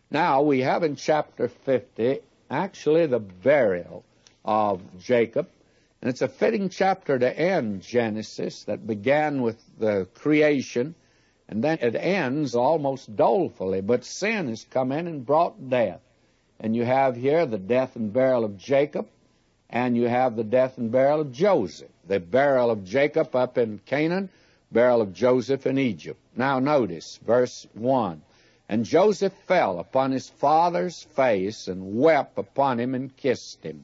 Now, we have in chapter 50 actually the burial of Jacob, and it's a fitting chapter to end Genesis that began with the creation, and then it ends almost dolefully, but sin has come in and brought death. And you have here the death and burial of Jacob, and you have the death and burial of Joseph. The burial of Jacob up in Canaan, burial of Joseph in Egypt. Now notice, verse 1. And Joseph fell upon his father's face and wept upon him and kissed him.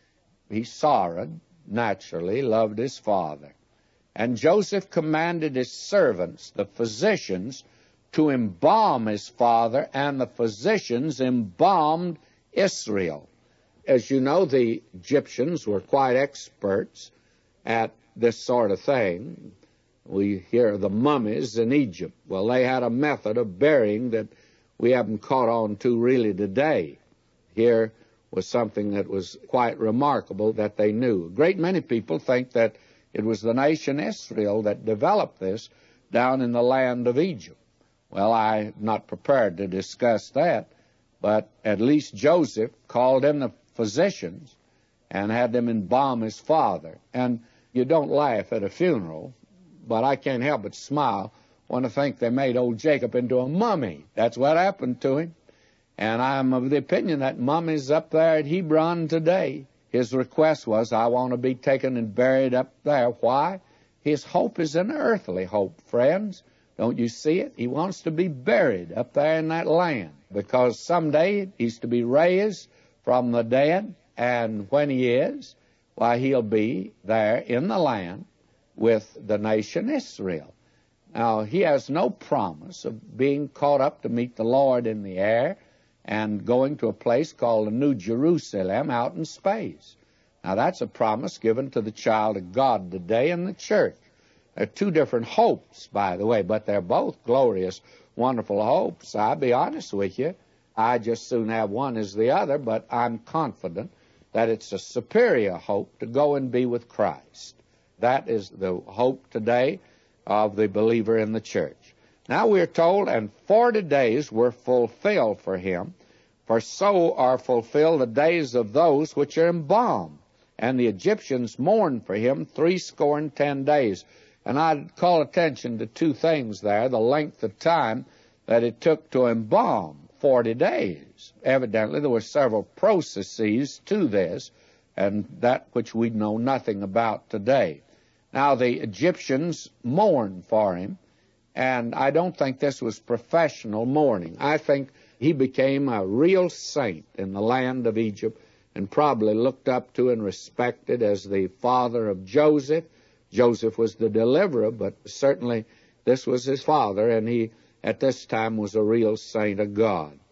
He sorrowed, naturally, loved his father. And Joseph commanded his servants, the physicians, to embalm his father, and the physicians embalmed Israel. As you know, the Egyptians were quite experts at this sort of thing. We hear of the mummies in Egypt. Well, they had a method of burying that we haven't caught on to really today. Here was something that was quite remarkable that they knew. A great many people think that it was the nation Israel that developed this down in the land of Egypt. Well, I'm not prepared to discuss that, but at least Joseph called in the physicians and had them embalm his father. And you don't laugh at a funeral, but I can't help but smile when I think they made old Jacob into a mummy. That's what happened to him. And I'm of the opinion that mummy's up there at Hebron today. His request was, I want to be taken and buried up there. Why? His hope is an earthly hope, friends. Don't you see it? He wants to be buried up there in that land, because someday he's to be raised from the dead, and when he is, why, he'll be there in the land with the nation Israel. Now, he has no promise of being caught up to meet the Lord in the air and going to a place called the New Jerusalem out in space. Now, that's a promise given to the child of God today in the church. There are two different hopes, by the way, but they're both glorious, wonderful hopes. I'll be honest with you. I just soon have one as the other, but I'm confident that it's a superior hope to go and be with Christ. That is the hope today of the believer in the church. Now we're told, and 40 days were fulfilled for him, for so are fulfilled the days of those which are embalmed. And the Egyptians mourned for him 70 days. And I'd call attention to two things there, the length of time that it took to embalm, 40 days. Evidently, there were several processes to this, and that which we know nothing about today. Now, the Egyptians mourned for him, and I don't think this was professional mourning. I think he became a real saint in the land of Egypt and probably looked up to and respected as the father of Joseph. Joseph was the deliverer, but certainly this was his father, and he at this time was a real saint of God.